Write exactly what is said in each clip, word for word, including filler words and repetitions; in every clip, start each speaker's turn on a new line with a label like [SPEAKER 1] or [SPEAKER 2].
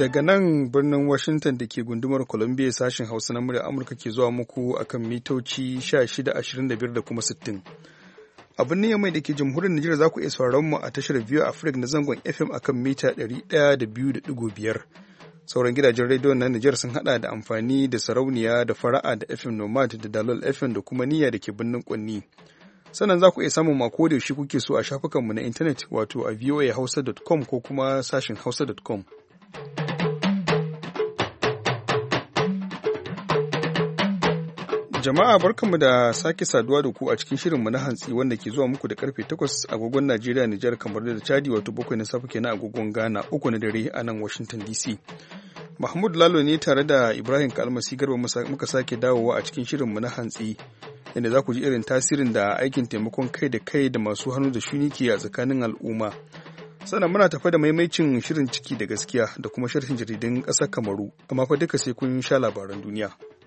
[SPEAKER 1] Daga nan birnin Washington da ke gundumar Columbia sashen Hausa na murya Amurka ke zuwa muku akan mitoci sha shida, ashirin da biyar da kuma sittin. A birnin Yamai da ke jamhuriyar Nijar za ku iya sauraron mu a tashar V O A Africa na zangon F M akan mita ɗari ɗaya da biyu da ɗigo biyar. Sauran gidajen rediyon na Nijar sun hada da amfani da sarauniya da fara'a da F M Nomad da Dalol F M da kuma niyya da ke birnin Kwanni. Sannan za ku iya samun mako da yaushe kuke so a shafukanmu na intanet wato a voa hausa dot com ko kuma sashin hausa dot com. Jama'a barkanmu da sake saduwa da ku a cikin shirinmu na hantsi wanda ke zuwa muku da karfe takwas agogon Najeriya, Nijar, kamar da Chadi wato bakwai na safe kenan agogon Ghana, uku na dare a nan Washington D C. Mahmud Lalo ne tare da Ibrahim Kalmasi Garba muka sake dawowa a cikin shirinmu na hantsi inda za ku ji irin tasirin da aikin taimakon kai da kai da masu hannu da shuni ke a tsakanin al'umma. Sannan muna tafa da maimaicin shirin ciki da gaskiya da kuma sharhin jaridun ƙasar Kamaru, amma fa duka sai kun sha labaran duniya.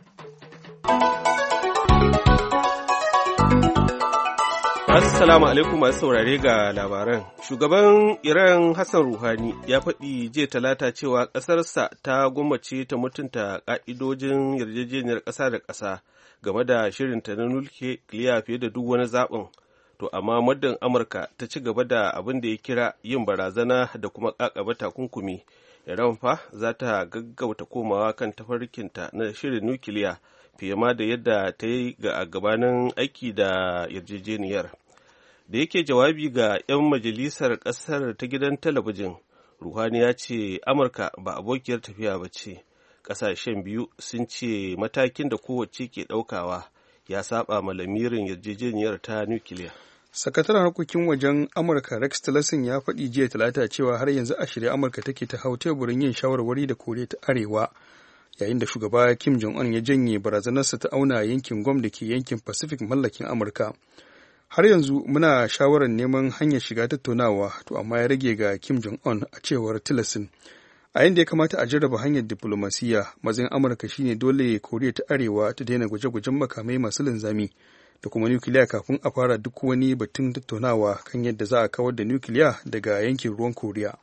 [SPEAKER 2] Assalamu alaikum masu saurare ga labaran. Shugaban Iran Hassan Rouhani ya faɗi jiya talata cewa ƙasarsa ta gwammace ta mutunta ƙa'idojin yarjejeniyar ƙasa da ƙasa game da shirinta na nukiliya fiye da duk wani zaɓin. To amma muddin Amurka ta ci gaba da abin da ya kira yin barazana da kuma ƙaƙaba takunkumi, Iran fa za ta gaggauta komawa kan tafarkinta na shirin nukiliya fiye ma da yadda ta yi ga gabanin aiki da yarjejeniyar. Da yake jawabi ga 'yan majalisar ƙasar ta gidan talabijin, Rouhani ya ce Amurka ba abokiyar tafiya ba ce. Ƙasashen biyu sun ce matakin da kowace ke ɗaukawa ya saba ma lamirin yarjejeniyar ta nukiliya.
[SPEAKER 1] Sakataren harkokin wajen Amurka Rex Tillerson ya faɗi jiya talata cewa har yanzu a shirye Amurka take ta hau teburin yin shawarwari da Koriya ta Arewa, yayin da shugaba Kim Jong-un ya janye barazanarsa ta auna yankin Guam da ke yankin Pacific mallakin Amurka. Har yanzu muna shawarar neman hanyar shiga tattaunawa, to amma ya rage ga Kim Jong-un, a cewar Tillerson. A yanda ya kamata a jarraba hanyar diplomasiya, matsayin Amurka shine dole Koriya ta Arewa ta daina gwaje-gwajen makamai masu linzami da kuma nukiliya kafin a fara duk wani batun tattaunawa kan yadda za a kawar da nukiliya daga yankin ruwan Koriya.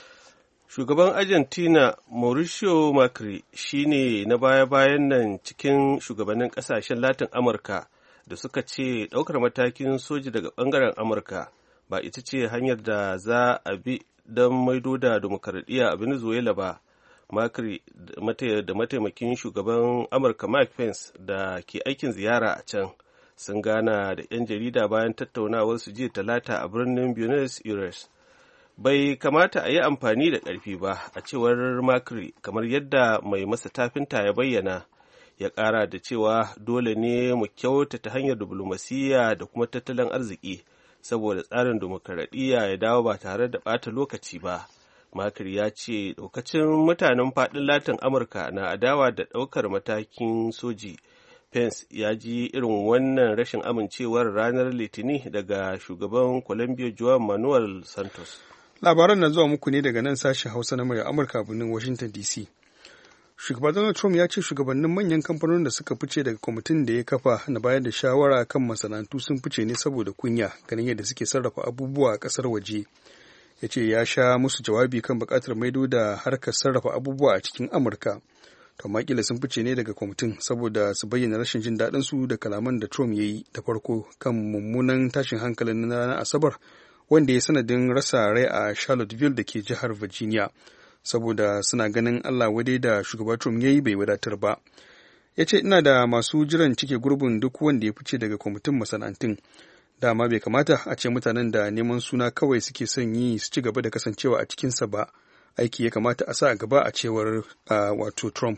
[SPEAKER 2] Shugaban Argentina Mauricio Macri shine na baya-bayan nan cikin shugabannin ƙasashen Latin Amurka da suka ce ɗaukar matakin soji daga ɓangaren Amurka ba ita ce hanyar da za a bi don maido da demokaradiyya a Venezuela ba. Macri da mataimakin shugaban Amurka Mike Pence da ke aikin ziyara a can sun gana da 'yan jarida bayan tattaunawar su jiya talata a birnin Buenos Aires. Bai kamata a yi amfani da ƙarfi ba, a cewar Macri, kamar yadda mai masa tafinta ya bayyana. Ya ƙara da cewa dole ne mu kyautata hanyar diflomasiyya da kuma tattalin arziki saboda tsarin demokaradiyya ya dawo ba tare da ɓata lokaci ba. Macri ya ce ɗaukacin mutanen faɗin Latin Amurka na adawa da ɗaukar matakin soji. Pence ya ji irin wannan rashin amincewar ranar Litini daga shugaban Colombia Juan Manuel Santos.
[SPEAKER 1] Labaran na zuwa muku ne daga nan sashen Hausa na murya Amurka birnin Washington D C. Shugaba Donald Trump ya ce shugabannin manyan kamfanonin da suka fice daga kwamitin da ya kafa na bayar da shawara kan masana'antu sun fice ne saboda kunya ganin yadda suke sarrafa abubuwa a ƙasar waje. Ya ce ya sha musu jawabi kan buƙatar maido da harkar sarrafa abubuwa a cikin Amurka. To makila sun fice ne daga kwamitin saboda su bayyana rashin jin daɗin su da kalaman da Trump ya yi da farko kan mummunan tashin hankalin na ranar Asabar wanda ya sanadin rasa rai a Charlottesville da ke jihar Virginia. Saboda suna ganin Allah wadai da shugaba Trump ya yi bai wadatar ba. Ya ce ina da masu jiran cike gurbin duk wanda ya fice daga kwamitin masana'antun. Dama bai kamata a ce mutanen da neman suna kawai suke son yi su ci gaba da kasancewa a cikinsa ba. Aiki ya kamata a sa a gaba, a cewar uh, wato Trump.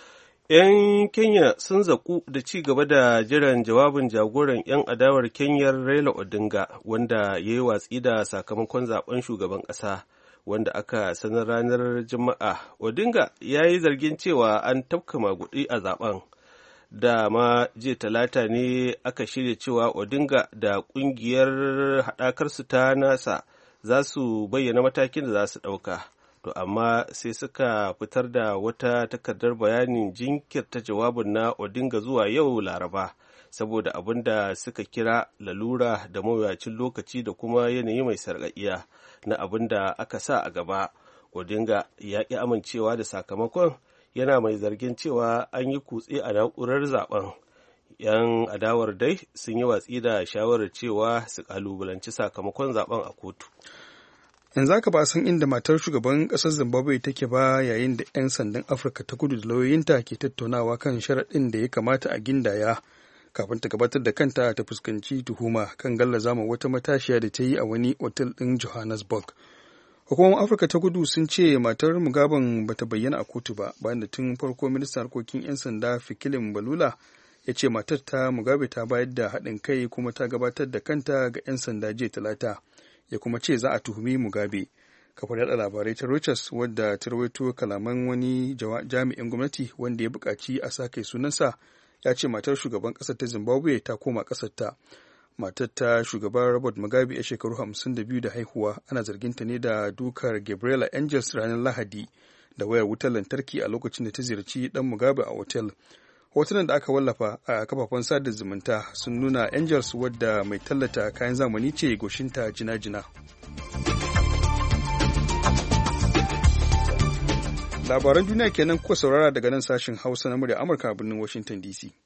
[SPEAKER 2] 'Yan Kenya sun zaƙu da ci gaba da jiran jawabin jagoran 'yan adawar Kenyar Raila Odinga wanda ya yi watsi da sakamakon zaben shugaban ƙasa. Wanda aka sanar ranar Juma'a. Odinga ya yi zargin cewa an tafka maguɗi a zaben. Da ma jiya talata ne aka shirya cewa Odinga da ƙungiyar haɗakarsu ta nasa za su bayyana matakin da za su ɗauka. To amma sai suka fitar da wata takardar bayanin jinkirta jawabin na Odinga zuwa yau Laraba. Saboda abin da suka kira lalura da mawuyacin lokaci da kuma yanayi mai sarƙaƙiya na abin da aka sa a gaba. Odinga ya ƙi amincewa da sakamakon, yana mai zargin cewa an yi kutse a na'urar zaben. 'Yan adawar dai sun yi watsi da shawarar cewa su kalubalanci sakamakon zaben a kotu.
[SPEAKER 1] Yanzu haka ba san inda matar shugaban ƙasar Zimbabwe take ba, yayin da 'yan sandan Afirka ta Kudu da lauyoyinta ke tattaunawa kan sharaɗin da ya kamata a gindaya kafin ta gabatar da kanta ta fuskanci tuhuma kan gallaza ma wata matashiya da ta yi a wani otel ɗin Johannesburg. Hukumomin Afirka ta Kudu sun ce matar Mugaben bata bayyana a kotu ba, bayan da tun farko ministan harkokin 'yan sanda Fikile Mbalula ya ce matar ta Mugabe ta bayar da haɗin kai kuma ta gabatar da kanta ga 'yan sanda jiya Talata, ya kuma ce za a tuhumi Mugabe. Kafar yaɗa labarai ta Reuters, wadda ta rawaito kalaman wani jami'in gwamnati wanda ya buƙaci a sa kai sunansa, ya ce matar shugaban ƙasar ta Zimbabwe ta koma ƙasarta. Matar ta shugaban Robert Mugabe a shekaru hamsin da biyu da haihuwa, ana zarginta ne da dukar Gabriela Angels ranar Lahadi da wayar wutar lantarki a lokacin da ta ziyarci ɗan Mugabe a otel. Hotunan da aka wallafa a kafafen sada zumunta sun nuna Angels, wadda mai tallata kayan zamani ce, goshinta jina-jina. Labaran duniya kenan kuka saurara daga nan sashen Hausa na murya Amurka a birnin Washington D C.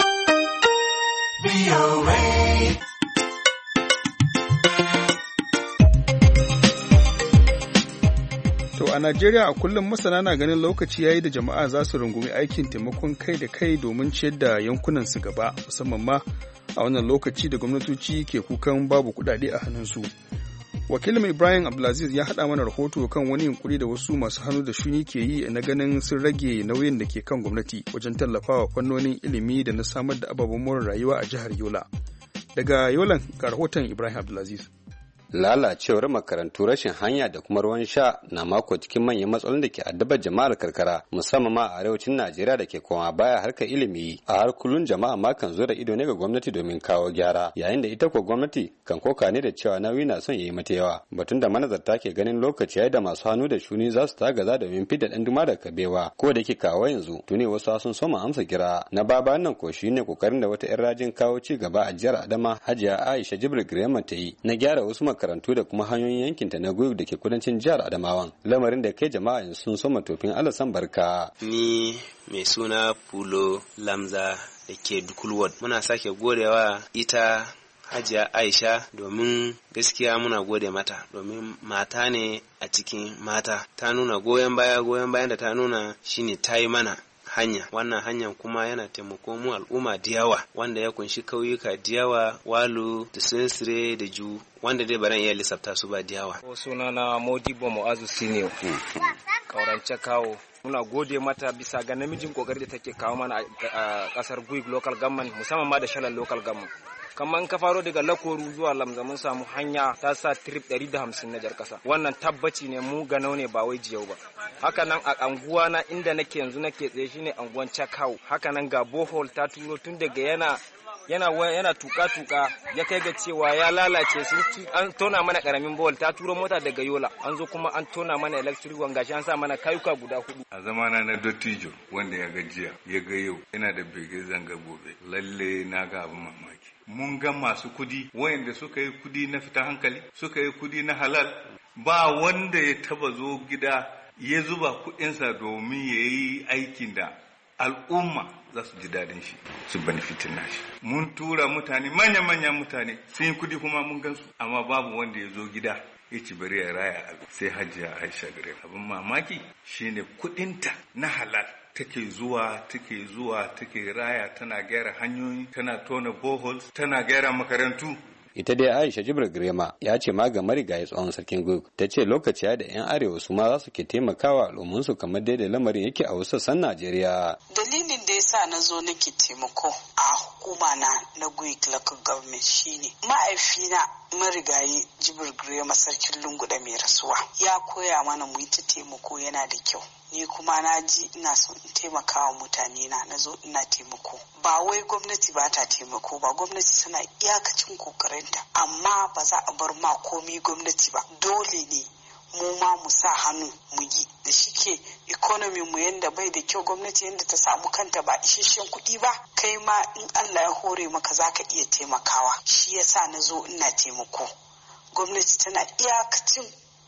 [SPEAKER 1] To a Najeriya a kullum masana na ganin lokaci yayi da jama'a za su rungumi aikin taimakon kai da kai domin ciyar da yankunan su gaba, musamman ma a wannan lokaci da gwamnatoci ke kukan babu kuɗaɗe a hannunsu. Wakilin Ibrahim Abdulaziz ya haɗa mana rahoto kan wani yunkuri da wasu masu hannu da shuni ke yi na ganin sun rage nauyin da ke kan gwamnati wajen tallafawa fannonin ilimi da na samar da ababen more rayuwa a jihar Yola. Daga Yolan ga rahoton Ibrahim Abdulaziz.
[SPEAKER 3] Lalacewar makarantu, rashin hanya da kuma ruwan sha na mako cikin manyan matsalolin da ke addabar jama'ar karkara, musamman ma a arewacin Najeriya da ke koma baya harkar ilimi. A har kullun jama'a ma kan zo da ido ne ga gwamnati domin kawo gyara, yayin da ita ko gwamnati kan koka ne da cewa nauyi na son yayi mata yawa. Batun da manazarta ke ganin lokaci yayi da masu hannu da shuni za su tagaza domin fidda dan duma da kabewa, ko da yake kawo yanzu tuni wasu sun soma amsa kira. Na baba nan ko shine kokarin da wata 'yan rajin kawo ci gaba a jihar Adama, Hajiya Aisha Jibril Girema ta yi na gyara wasu makarantu da kuma hanyoyin yankinta na Guyuk da ke kudancin jihar Adamawan, lamarin da kai jama'a yanzu sun soma tofin alasan barka.
[SPEAKER 4] Ni mai suna Pulo Lamza da ke Dukulwad, muna sake godewa ita Hajiya Aisha domin gaskiya muna gode mata, domin mata ne a cikin mata. Ta nuna goyon baya, goyon bayan da ta nuna shine ta yi mana hanya. Wannan hanyar kuma yana taimako mu al'umma da yawa, wanda ya kunshi kauyuka da yawa, Walu da Sinsire da Ju, wanda dai baran iya lissafta su ba da yawa.
[SPEAKER 5] Sunana Modibo Mu'azu Senior, Kaurance Kawo. Muna gode mata bisa ga namijin kokari da take kawo mana a kasar Guyuk local government, musamman ma da Shalan local government. Kamar ka faro daga Lakoru zuwa Lamza mun samu hanya ta sa trip ɗari da hamsin na jar kasa. Wannan tabbaci ne, mu ganau ne ba wai jiyau ba. Haka nan a anguwa na inda nake yanzu nake tsaye shine anguwan Chakau. Haka nan ga bohol ta turo tun daga yana yana yana tuka tuka ya kai ga cewa ya lalace, sun an tona mana karamin bohol, ta turo mota daga Yola, an zo kuma an tona mana electric wan, gashi an sa mana kayuka guda hudu.
[SPEAKER 6] A zamana na dottijo wanda ya ga jiya ya ga yau, ina da bege zanga gobe, lalle na ga abin mamaki. Mun ga masu kudi wayanda suka yi kudi na fita hankali, suka yi kudi na halal, ba wanda ya taba zo gida ya zuba kudinsa domin ya yi aikin da al'umma za su ji daɗin shi, su benefitin nashi. Mun tura mutane, manya-manyan mutane sun yi kudi kuma mun gansu, amma babu wanda ya zo gida ya ci bari ya raya abu. Sai Hajiya Aisha gare abin mamaki shine kudinta na halal take zuwa take zuwa take raya, tana gyara hanyoyi, tana tona boreholes, tana gyara makarantu.
[SPEAKER 3] Ita dai Aisha Jibril Girema ya ce ma ga marigayi tsohon sarkin Guyuk, ta ce lokaci ya da 'yan arewa su ma za su ke taimakawa al'ummunsu kamar daidai lamarin yake a wasu sassan Najeriya.
[SPEAKER 7] Dalilin da yasa na zo nake taimako a hukuma na na Guyuk local government shine ma'aifina marigayi Jibril Girema sarkin Lungu da mai rasuwa ya koya mana mu yi ta taimako, yana da kyau. Ni kuma na ji ina son in taimaka wa mutane na, na zo ina taimako. Ba wai gwamnati ba ta taimako ba, gwamnati tana iyakacin kokarinta, amma ba za a bar ma komi gwamnati ba. Dole ne mu ma mu sa hannu mu yi, da shike economy mu yanda bai da kyau, gwamnati yanda ta samu kanta ba isasshen kuɗi ba, kai ma in Allah ya hore maka za ka iya taimakawa. Shi yasa na zo ina taimako. Gwamnati tana iyakacin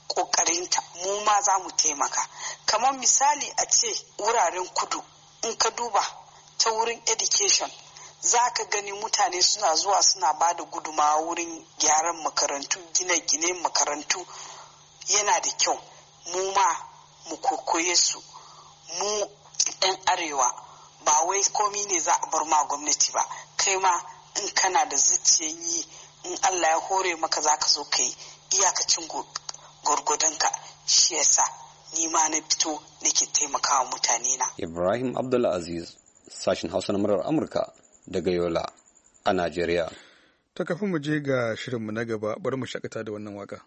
[SPEAKER 7] ƙoƙarinta mu ma za mu taimaka. Kamar misali a ce wuraren kudu in ka duba ta wurin education za ka gani mutane suna zuwa suna ba da gudumawa wurin gyaran makarantu, gine-gine makarantu yana da kyau mu ma mu kokoye su. Mu ɗan arewa ba wai komi ne za a bar ma gwamnati ba, kai ma in kana da zuciyan yi in Allah ya hore maka za ka zo ka yi iyakacin gwargwadonka. Shi yasa ni ma na fito nake taimakawa mutane na.
[SPEAKER 3] Ibrahim Abdulaziz, sashin Hausa na murar Amurka daga Yola a Najeriya.
[SPEAKER 1] Ta kafin mu je ga shirinmu na gaba, bari mu shakata da wannan waka.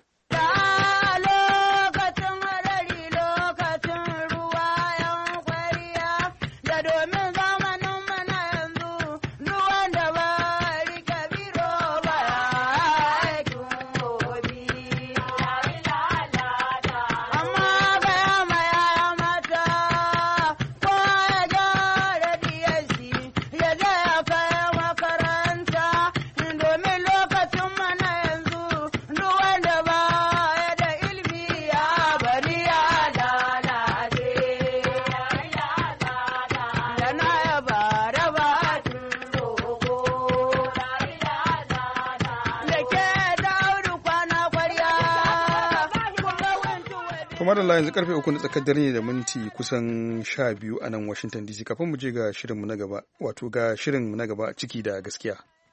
[SPEAKER 1] Kamar da yanzu karfe uku na tsakar dare ne da minti kusan sha biyu a nan Washington D C. Kafin mu je ga shirinmu na gaba, wato ga shirinmu na gaba ciki da gaskiya.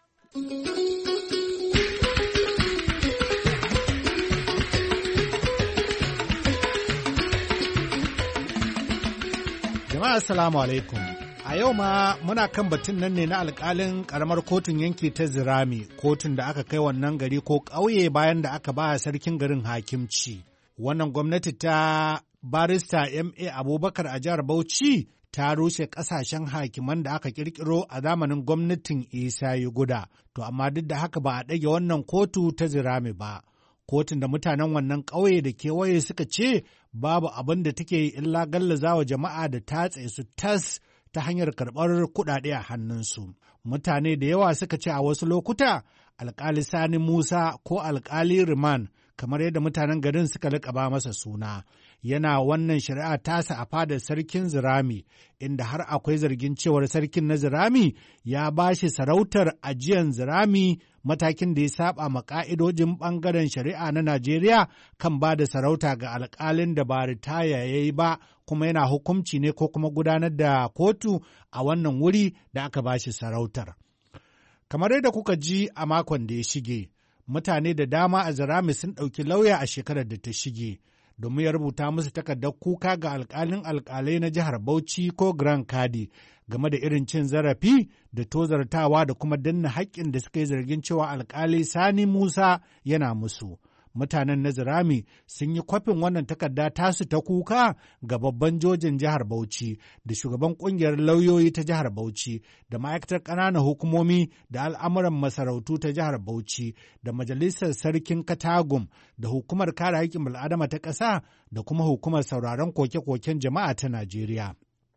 [SPEAKER 8] Jama'a assalamu alaikum. A yau ma muna kan batun nan ne na alkalin karamar kotun yanki ta Zirami, kotun da aka kai wannan gari ko ƙauye bayan da aka ba sarkin garin hakimci. Wannan gwamnati ta barista M A Abubakar a jihar Bauchi ta rushe ƙasashen hakiman da aka ƙirƙiro a zamanin gwamnatin Isa Guda. To amma duk da haka ba a ɗage wannan kotu ta Zirami ba. Kotun da mutanen wannan ƙauye da kewaye suka ce babu abin da take yi illa gallaza wa jama'a da tatse su tas ta hanyar karɓar kuɗaɗe a hannunsu. Mutane da yawa suka ce a wasu lokuta alƙali Sani Musa ko alƙali Riman kamar yadda mutanen garin suka liƙaba masa suna, yana wannan shari'a tasa a fadar sarkin Zirami, inda har akwai zargin cewar sarkin na Zirami ya ba shi sarautar ajiyan Zirami, matakin da ya saba ma ƙa'idojin ɓangaren shari'a na Najeriya kan ba da sarauta ga alƙalin da ba ritaya ya yi ba, kuma yana hukunci ne ko kuma gudanar da kotu a wannan wuri da aka ba shi sarautar. Kamar yadda kuka ji a makon da ya shige, mutane da dama a Zirami sun ɗauki lauya a shekarar da ta shige domin ya rubuta musu takardar kuka ga alƙalin alƙalai na jihar Bauchi ko Grand Kadi game da irin cin zarafi da tozartawa da kuma danna haƙƙin da suka yi zargin cewa alƙali Sani Musa yana musu. Mutanen na Zirami sun yi kwafin wannan takarda tasu ta kuka ga babban jojin jihar Bauchi da shugaban ƙungiyar lauyoyi ta jihar Bauchi da ma'aikatar ƙananan hukumomi da al'amuran masarautu ta jihar Bauchi da majalisar sarkin Katagum da hukumar kare haƙƙin bil'adama ta ƙasa da kuma hukumar sauraron koke-koken jama'a ta Najeriya.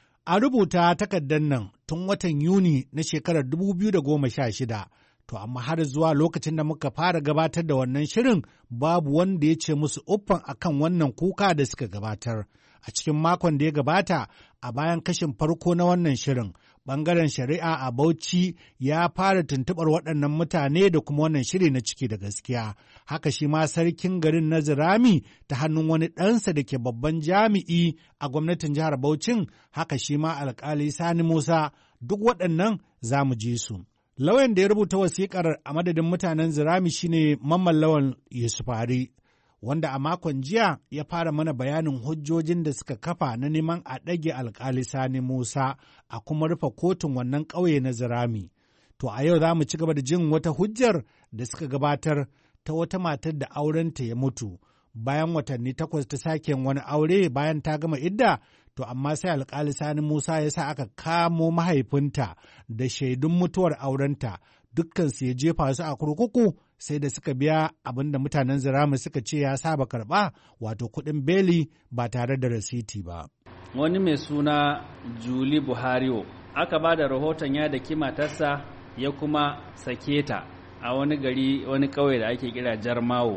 [SPEAKER 8] A rubuta takardar nan tun watan Yuni na shekarar dubu biyu da goma sha shida. To amma har zuwa lokacin da muka fara gabatar da wannan shirin babu wanda ya ce musu uffan akan wannan kuka da suka gabatar. A cikin makon da ya gabata a bayan kashin farko na wannan shirin, ɓangaren shari'a a Bauchi ya fara tuntuɓar waɗannan mutane da kuma wannan shiri na ciki da gaskiya. Haka shi ma sarkin garin na Zirami ta hannun wani ɗansa da ke babban jami'i a gwamnatin jihar Bauchin, haka shi ma alƙali Sani Musa, duk waɗannan za mu ji su. Lauyan da ya rubuta wasiƙar a madadin mutanen Zirami shine Mamman Lawan Yusufari, wanda a makon jiya ya fara mana bayanin hujjojin da suka kafa na neman a ɗage alƙali Sani Musa a kuma rufe kotun wannan ƙauye na Zirami. To a yau za mu ci gaba da jin wata hujjar da suka gabatar ta wata matar da aurenta ya mutu. Bayan watanni takwas ta sake wani aure bayan ta gama idda, to amma sai alƙali Sani Musa ya sa aka kamo mahaifinta da shaidun mutuwar aurenta, dukkansu ya jefa su a kurkuku sai da suka biya abin da mutanen Zirami suka ce ya saba karɓa, wato kuɗin beli ba tare da rasiti ba.
[SPEAKER 9] Wani mai suna Juli Buhariwo aka ba da rahoton ya daki matarsa ya kuma sake ta a wani gari, wani ƙauye da ake kira Jarmawo.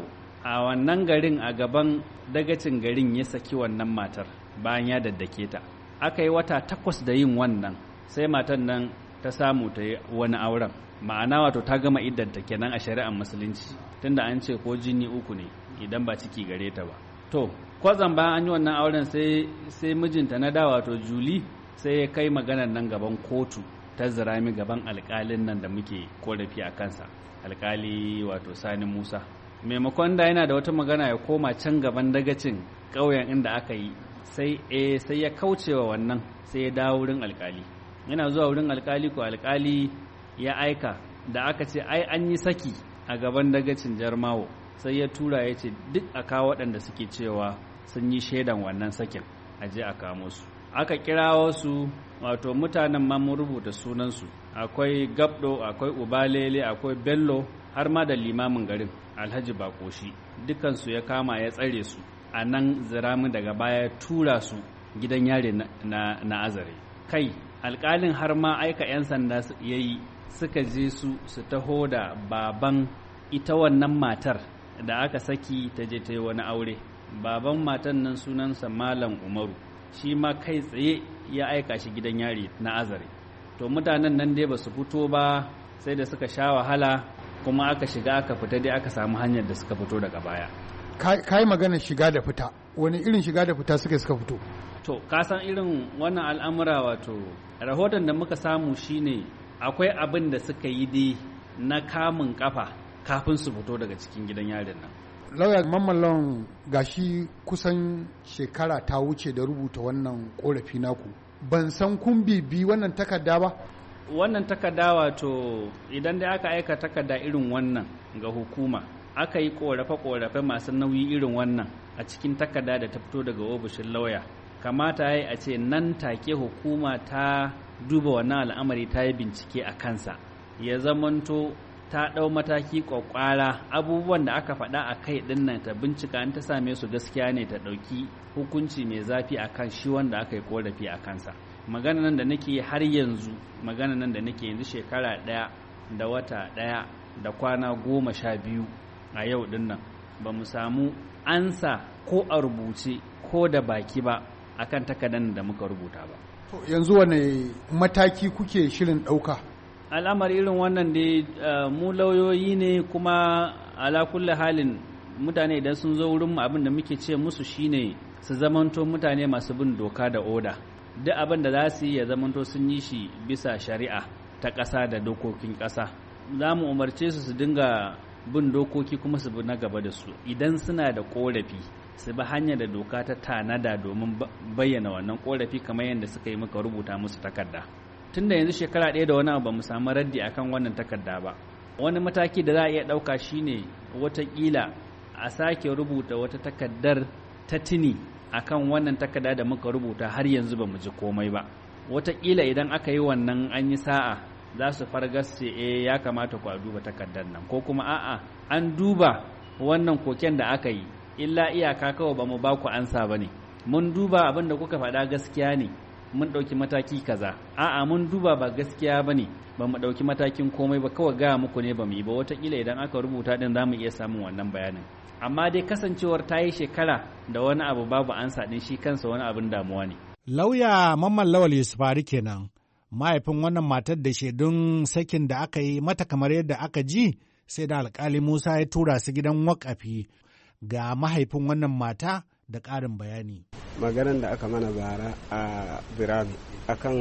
[SPEAKER 9] a wannan garin a gaban dagacin garin ya saki wannan matar bayan ya daddake ta. Aka yi wata takwas da yin wannan sai matan nan ta samu ta yi wani auren, ma'ana wato ta gama iddanta kenan a shari'ar musulunci, tunda an ce ko jini uku ne idan ba ciki gare ta ba. To kwazan bayan an yi wannan auren sai sai mijinta na da wato Juli sai ya kai maganar nan gaban kotu ta Zirami, gaban alkalin nan da muke korafi a kansa, alkali wato Sani Musa. Maimakon da yana da wata magana ya koma can gaban dagacin ƙauyen inda aka yi, sai eh sai ya kaucewa wannan, sai ya dawo wurin alkali. Yana zuwa wurin alkali ko alkali ya aika da aka ce ai an yi saki a gaban dagacin Jarmawo, sai ya tura ya ce duk a kawo waɗanda suke cewa sun yi shaidan wannan sakin, a je a kamo su. Aka kirawo su, wato mutanen ma mun rubuta sunansu, akwai Gabdo, akwai Ubalele, akwai Bello, har ma da limamin garin Alhaji Bakoshi, dukansu ya kama ya tsare su a nan Zirami, daga baya tura su gidan yare na, na, na Azare. Kai alƙalin har ma aika 'yan sanda ya yi suka je su su taho da baban ita wannan matar da aka saki ta je ta yi wani aure. Baban matan nan sunansa Malam Umaru, shi ma kai tsaye ya aika shi gidan yari na Azare. To mutanen nan dai ba su fito ba sai da suka sha wahala, kuma aka shiga aka fita dai aka samu hanyar da suka fito daga baya.
[SPEAKER 10] Ka yi maganar shiga da fita, wani irin shiga da fita suka suka fito?
[SPEAKER 9] To ka san irin wannan al'amura, wato rahoton da muka samu shine akwai abin da suka yi dai na kamun kafa kafin su fito daga cikin gidan yarin nan.
[SPEAKER 10] Lauya Mamman gashi kusan shekara ta wuce da rubuta wannan korafi naku, ban san kun bibi wannan takarda ba?
[SPEAKER 9] Wannan takarda wato idan dai aka aika takarda irin wannan ga hukuma, aka yi korafe-korafe masu nauyi irin wannan a cikin takarda da ta fito daga ofishin lauya, kamata ya yi a ce nan take hukuma ta duba wannan al'amari, ta yi bincike a kansa, ya zamanto ta ɗau mataki ƙwaƙwara, abubuwan da aka faɗa a kai ɗin nan ta bincika, an ta same su gaskiya ne ta ɗauki hukunci mai zafi a kan shi wanda aka yi ƙorafi a kansa. Magana nan da nake har yanzu, magana nan da nake yanzu shekara ɗaya da wata ɗaya da kwana goma sha biyu a yau ɗin nan, ba mu samu ansa ko a rubuce ko da baki ba akan takardar da muka rubuta ba.
[SPEAKER 10] To yanzu wane mataki kuke shirin ɗauka?
[SPEAKER 9] Al'amari irin wannan dai mu lauyoyi ne, kuma ala kulli halin mutane idan sun zo wurin mu abin da muke ce musu shine su zamanto mutane masu bin doka da oda. Duk abin da za su yi ya zamanto sun yi shi bisa shari'a ta ƙasa da dokokin ƙasa. Za mu umarce su su dinga bin dokoki kuma su bi na gaba da su. Idan suna da ƙorafi su bi hanyar da doka ta tanada domin bayyana wannan ƙorafi kamar yadda suka yi muka rubuta musu takarda. Tun da yanzu shekara ɗaya da wani abu ba mu samu raddi akan wannan takarda ba. Wani mataki da za a iya ɗauka shine watakila a sake rubuta wata takardar ta tuni akan wannan takarda da muka rubuta har yanzu ba mu ji komai ba. Watakila idan aka yi wannan an yi sa'a za su fargas ce eh ya kamata ku a duba takardar nan, ko kuma a'a an duba wannan koken da aka yi, illa iyaka kawai ba mu ba ku ansa ba ne, mun duba abin da kuka faɗa gaskiya ne, mun ɗauki mataki kaza, a'a mun duba ba gaskiya ba ne, ba mu ɗauki matakin komai ba, kawai gaya muku ne ba mu yi ba. Wataƙila idan aka rubuta ɗin za mu iya samun wannan bayanin. Amma dai kasancewar ta yi shekara da wani abu babu ansa ɗin, shi kansa wani abin damuwa ne.
[SPEAKER 8] Lauya Mamman Lawal Yusufari kenan, mahaifin wannan matar da shaidun sakin da aka yi mata kamar yadda aka ji, sai da alkali Musa ya tura su gidan wakafi. Ga mahaifin wannan mata da ƙarin bayani.
[SPEAKER 11] Maganar da aka mana bara a Birami akan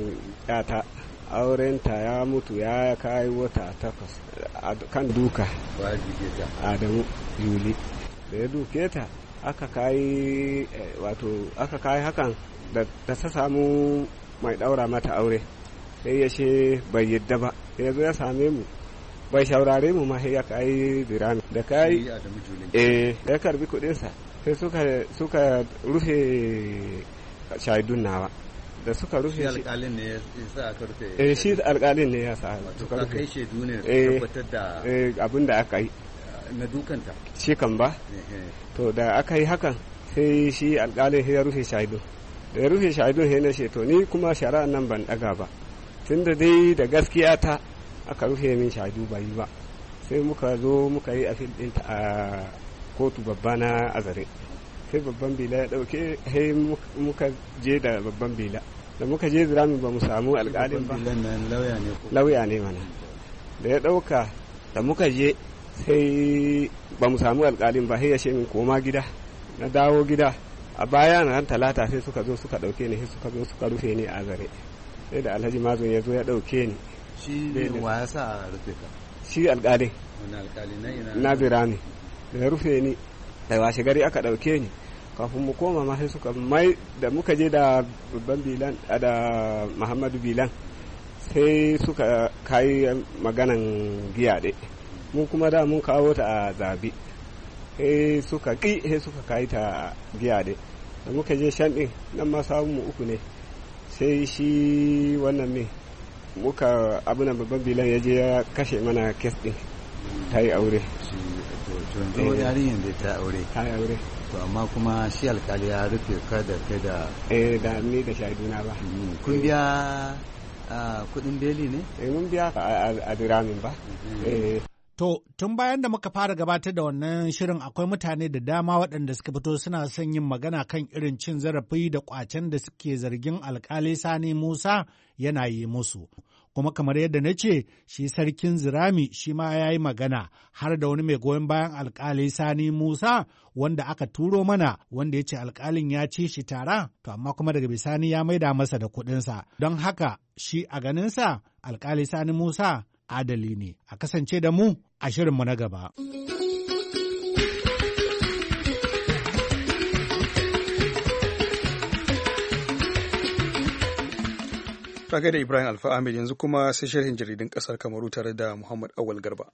[SPEAKER 11] yata, aurenta ya mutu ya kai wata takwas kan duka Adamu Yuli, da ya duke ta aka kai wato aka kai hakan da ta samu mai daura mata aure, sai ya ce bai yadda ba, sai ya zo ya same mu, bai shaurare mu ma, sai ya kai Birami da kai eh da ya karbi kudinsa, sai suka suka rufe shaidun nawa, da suka rufe shi
[SPEAKER 12] alƙalin ne ya sa aka rufe
[SPEAKER 11] eh shi alƙalin ne ya sa
[SPEAKER 12] suka rufe kai shaidu ne
[SPEAKER 11] eh
[SPEAKER 12] tabbatar da
[SPEAKER 11] eh abin da aka yi
[SPEAKER 12] na dukanta
[SPEAKER 11] shi kan ba to da aka yi hakan sai shi alƙalin ya rufe shaidun, da ya rufe shaidun sai na ce to ni kuma shari'a nan ban daga ba, tunda dai da gaskiya ta aka rufe min shaidu bai yi ba, sai muka zo muka yi afil ɗinta a kotu babba na azare sai babban bila ya ɗauke sai muka je da babban bila da muka je zirami ba mu samu alƙalin ba lauya ne mana da ya ɗauka da muka je sai ba mu samu alƙalin ba sai ya ce min koma gida na dawo gida a baya na ran talata sai suka zo suka ɗauke ni sai suka zo suka rufe ni a zare sai da alhaji mazun ya zo ya ɗauke ni
[SPEAKER 12] shi wa ya sa a rufe ka
[SPEAKER 11] shi alƙalin
[SPEAKER 12] wani alƙali na ina
[SPEAKER 11] na zirami da ya rufe ni da washe gari aka ɗauke ni kafin mu koma ma sai suka mai da muka je da babban bilan da muhammadu bilan sai suka kayi maganan giyaɗe mun kuma da mun kawo ta a zabi sai suka ƙi sai suka kayi ta giyaɗe da muka je shan ɗin nan ma samun mu uku ne sai shi wannan ne muka abunan babban bilan ya je ya kashe mana kes ɗin ta yi aure
[SPEAKER 12] to yarinyar da ta aure
[SPEAKER 11] ta yi aure
[SPEAKER 12] to amma kuma shi alkali ya rufe ka da kai da
[SPEAKER 11] eh da ni da shaiduna ba
[SPEAKER 12] kun biya kudin beli ne
[SPEAKER 11] eh mun biya a diramin ba eh
[SPEAKER 8] To, tun bayan da muka fara gabatar da wannan shirin akwai mutane da dama waɗanda suka fito suna son yin magana kan irin cin zarafi da ƙwacen da suke zargin alkali Sani Musa yana yi musu. Kuma kamar yadda na ce, shi sarkin Zirami shi ma ya yi magana har da wani mai goyon bayan alkali Sani Musa wanda aka turo mana wanda ya ce alkalin ya ci shi tara, to amma kuma daga bisani ya maida masa da kuɗinsa. Don haka shi a ganinsa alkali Sani Musa adali ne. A kasance da mu a shirinmu na gaba.
[SPEAKER 1] Tage da Ibrahim Alfa Ahmed yanzu kuma sai sharhin jaridun ƙasar Kamaru tare da Muhammad Awal Garba.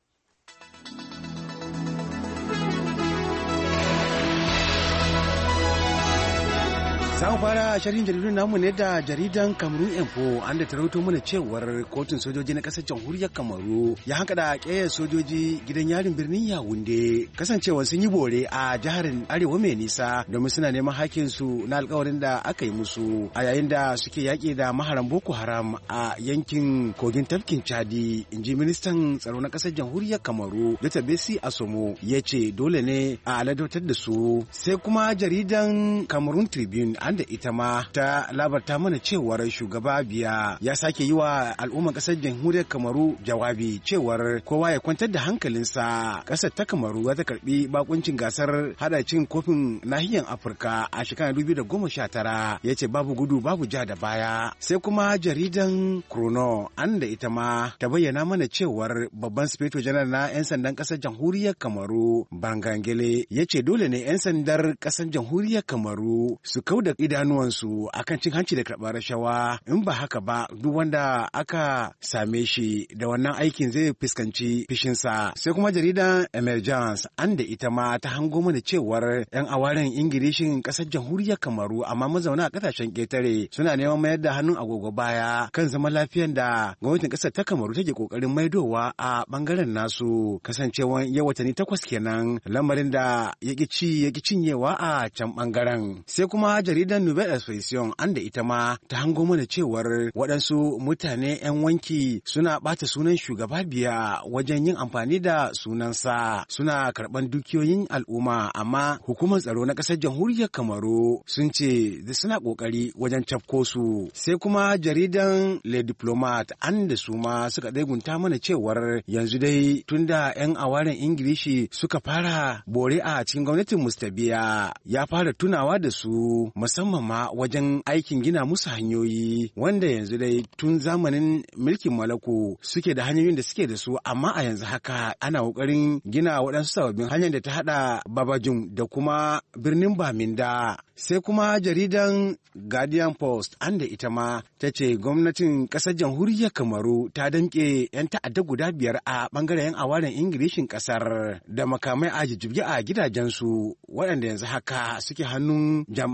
[SPEAKER 13] Za mu fara sharhin jaridun namu ne da jaridan Kamaru Info an da tarauto mana cewar kotun sojoji na ƙasar jamhuriyar Kamaru ya haka da ƙeyar sojoji gidan yarin birnin Yawunde kasancewa sun yi bore a jihar Arewa mai nisa domin suna neman hakkin su na alƙawarin da aka yi musu a yayin da suke yaƙi da maharan Boko Haram a yankin kogin tafkin Chadi, in ji ministan tsaro na ƙasar jamhuriyar Kamaru Dr. Besi Asomo ya ce dole ne a aladautar da su. Sai kuma jaridan Cameroon Tribune an da ita ma ta labarta mana cewar shugaba Biya ya sake yi wa al'umman ƙasar jamhuriyar Kamaru jawabi cewar kowa ya kwantar da hankalinsa. Ƙasar ta Kamaru za ta karbi bakuncin gasar hada cin kofin nahiyar Afirka a shekarar dubu biyu da goma sha tara. Ya ce babu gudu babu ja da baya. Sai kuma jaridan Chrono an da ita ma ta bayyana mana cewar babban sufeto janar na 'yan sandan ƙasar jamhuriyar Kamaru Bangangele ya ce dole ne 'yan sandar ƙasar jamhuriyar Kamaru su kauda idanuwansu akan cin hanci da karɓar rashawa, in ba haka ba duk wanda aka same shi da wannan aikin zai fuskanci fishinsa. Sai kuma jaridan Emergence an da ita ma ta hango mana cewar 'yan awaren Ingilishin ƙasar jamhuriyar Kamaru amma mazauna a ƙasashen ƙetare suna neman mayar da hannun agogo baya kan zaman lafiyan da gwamnatin ƙasar ta Kamaru take ƙoƙarin maidowa a ɓangaren nasu, kasancewan yau watanni takwas kenan lamarin da ya ƙi ci ya ƙi cinyewa a can ɓangaren. Sai kuma jaridan Nouvelle Expression an da ita ma ta hango mana cewar waɗansu mutane 'yan wanki suna ɓata sunan shugaba Biya wajen yin amfani da sunansa suna karɓan dukiyoyin al'umma, amma hukumar tsaro na ƙasar jamhuriyar Kamaru sun ce suna ƙoƙari wajen cafko su. Sai kuma jaridan Le Diplomat an da su ma suka ɗaigunta mana cewar yanzu dai tunda 'yan awaren Ingilishi suka fara bore a cikin gwamnatin Mustabiya ya fara tunawa da su musamman ma wajen aikin gina musu hanyoyi wanda yanzu dai tun zamanin mulkin malako suke da hanyoyin da suke da su, amma a yanzu haka ana kokarin gina waɗansu sababbin hanyar da ta hada Babajin da kuma birnin Baminda. Sai kuma jaridan Guardian Post an da ita ma ta ce gwamnatin ƙasar jamhuriyar Kamaru ta danƙe 'yan ta'adda guda biyar a ɓangaren 'yan awaren Ingilishin ƙasar da makamai a jijjibge a gidajensu waɗanda yanzu haka suke hannun jami'an tsaro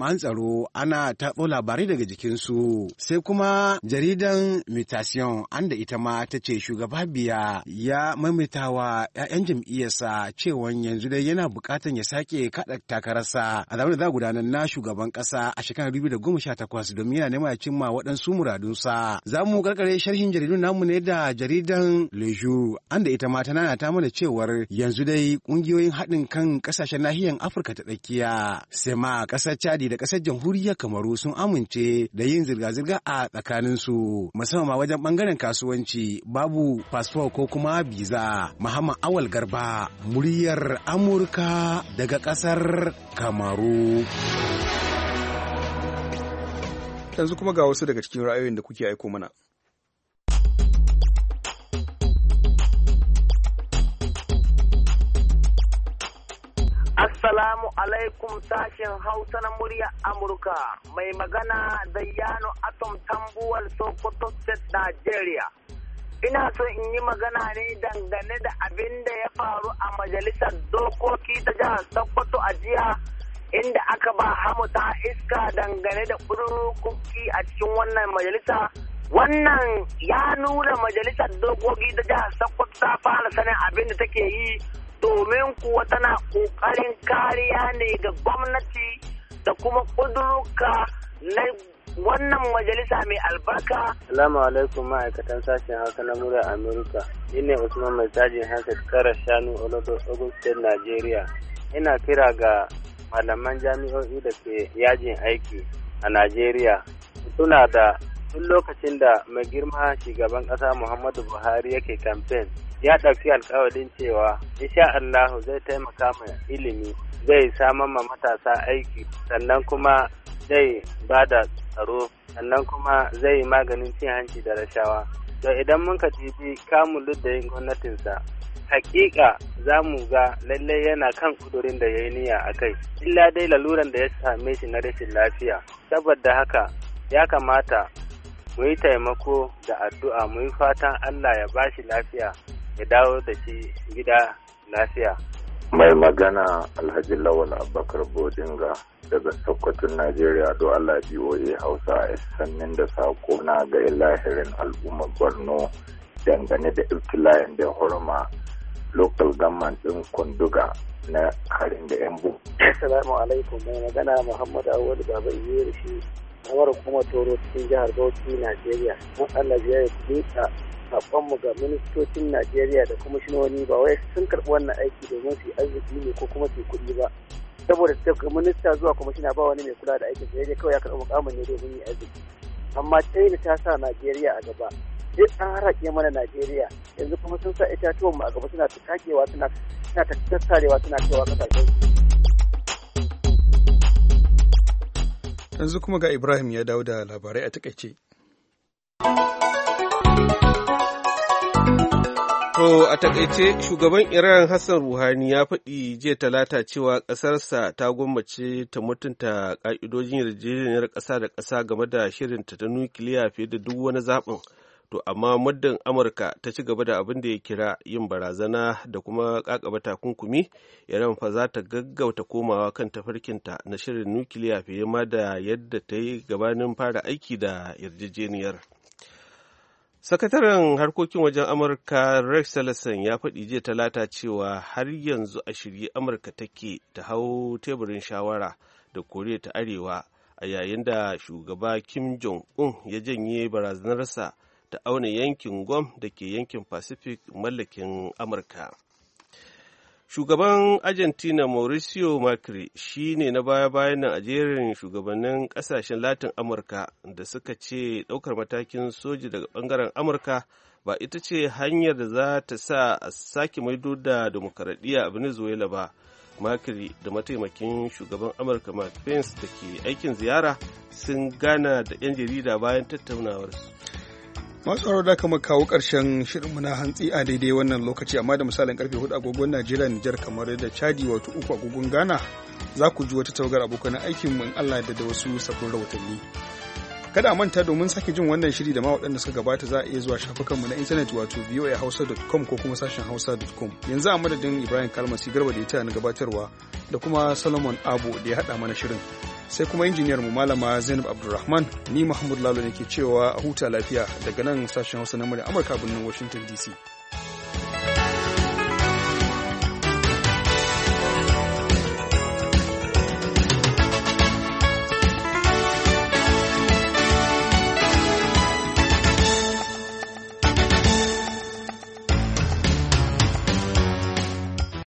[SPEAKER 13] rawaito ana taɓo labarai daga jikinsu. Sai kuma jaridan Mutation an da ita ma ta ce shugaba Biya ya maimaitawa 'ya'yan jam'iyyarsa cewa yanzu dai yana buƙatar ya sake kaɗa takararsa a zaɓen da za a gudanar na shugaban ƙasa a shekarar dubu da goma sha takwas domin yana neman ya cimma waɗansu muradunsa. Za mu karkare sharhin jaridun namu ne da jaridan Le Jour an da ita ma tana ta mana cewar yanzu dai ƙungiyoyin haɗin kan ƙasashen nahiyar Afirka ta tsakiya sai ma ƙasar Chadi da ƙasar jamhuriyar Kamaru sun amince da yin zirga-zirga a tsakaninsu musamman ma wajen ɓangaren kasuwanci babu fasfo ko kuma biza. Muhammad Awal Garba, muryar Amurka daga ƙasar Kamaru.
[SPEAKER 1] Yanzu kuma ga wasu daga cikin ra'ayoyin da kuke aiko mana.
[SPEAKER 14] Assalamu alaikum sashen Hausa na murya Amurka, mai magana da Yano Atom Tambuwal Sokoto State, Nigeria. Ina so in yi magana ne dangane da abin da ya faru a majalisar dokoki ta jihar Sokoto a jiya, inda aka ba hamuta iska dangane da kururukuki a cikin wannan majalisa. Wannan ya nuna majalisar dokoki ta jihar Sokoto ta fara sanin abin da take yi, domin kuwa tana ƙoƙarin kariya ne ga gwamnati da kuma ƙuduruka na wannan majalisa mai albarka.
[SPEAKER 15] Salamu alaikum ma'aikatan sashen Hausa na murya Amurka. Ni ne Usman Mai Tajin Hankali Kara Shanu Olodo Ogun State, Nigeria. Ina kira ga malaman jami'o'i da ke yajin aiki a Najeriya. Suna da tun lokacin da mai girma shugaban ƙasa Muhammadu Buhari yake kamfen, ya ɗauki alƙawarin cewa insha Allahu zai taimaka ma ilimi, zai samar ma matasa aiki, sannan kuma zai ba da tsaro, sannan kuma zai yi maganin cin hanci da rashawa. To idan mun ka jibi kamun luddayin gwamnatinsa, hakika za mu ga lallai yana kan kudurin da ya yi niyya a kai, illa dai laluran da ya same shi na rashin lafiya. Saboda haka ya kamata mu yi taimako da addu'a, mu yi fatan Allah ya ba shi lafiya, ya dawo da shi gida lafiya.
[SPEAKER 16] Mai magana Alhaji Lawal Abubakar Bodinga daga Sokoton Najeriya. Do Allah B O A Hausa a sannin da sako na ga lahirin al'ummar Borno dangane da ibtila'in da horma local government din Kunduga na harin da yan bu.
[SPEAKER 17] Assalamu alaikum, mai magana Muhammad Awad Baba Iyeri shi kamar kuma Toro cikin jihar Bauchi, Najeriya. Mun Allah ya yi saƙonmu ga ministocin Najeriya da kwamishinoni ba wai sun karɓi wannan aiki domin su yi arziki ne ko kuma su yi kuɗi ba. Saboda daga minista zuwa kwamishina ba wani mai kula da aikin sai dai kawai ya karɓi mukamin ne domin yi arziki. Amma China ta sa Najeriya a gaba. Duk an harake mana Najeriya yanzu kuma sun sa itatuwan mu a gaba suna takewa suna suna tattarewa suna kaiwa kasashen su.
[SPEAKER 1] Yanzu kuma ga Ibrahim ya dawo da labarai a takaice.
[SPEAKER 2] To a takaice shugaban Iran Hassan Rouhani ya faɗi jiya talata cewa ƙasarsa ta gwammace ta mutunta ƙa'idojin yarjejeniyar ƙasa da ƙasa game da shirinta ta nukiliya fiye da duk wani zaɓin. To amma muddin Amurka ta ci gaba da abin da ya kira yin barazana da kuma ƙaƙaba takunkumi, Iran fa za ta gaggauta komawa kan tafarkinta na shirin nukiliya fiye ma da yadda ta yi gabanin fara aiki da yarjejeniyar. Sakataren harkokin wajen Amurka Rex Tillerson ya faɗi jiya talata cewa har yanzu a shirye Amurka take ta hau teburin shawara da Koriya ta Arewa a yayin da shugaba Kim Jong-un ya janye barazanarsa ta auna yankin Guam da ke yankin Pacific mallakin Amurka. Shugaban Argentina Mauricio Macri shi ne na baya-bayan nan a jerin shugabannin ƙasashen Latin Amurka da suka ce ɗaukar matakin soji daga ɓangaren Amurka ba ita ce hanyar da za ta sa a sake maido da demokaradiyya a Venezuela ba. Macri da mataimakin shugaban Amurka Mike Pence da ke aikin ziyara sun gana da 'yan jarida bayan tattaunawarsu.
[SPEAKER 1] Masu haro da kama kawo ƙarshen shirinmu na hantsi a daidai wannan lokaci, amma da misalin karfe hudu agogon Najeriya, Nijar, kamar da Chadi, wato uku agogon Ghana, za ku ji wata tawagar abokan aikin mu in Allah da da wasu sabbin rahotanni. Kada a manta, domin sake jin wannan shiri da ma waɗanda suka gabata za a iya zuwa shafukanmu na intanet wato voa hausa dot com ko kuma sashen hausa dot com. Yanzu a madadin Ibrahim Kalmasi Garba da ya taya na gabatarwa da kuma Solomon Abo da ya haɗa mana shirin. sai kuma injiniyar mu malama Zainab Abdulrahman. Ni Muhammad Lalo ne ke cewa a huta lafiya daga nan sashen Hausa na murya Amurka birnin Washington D C.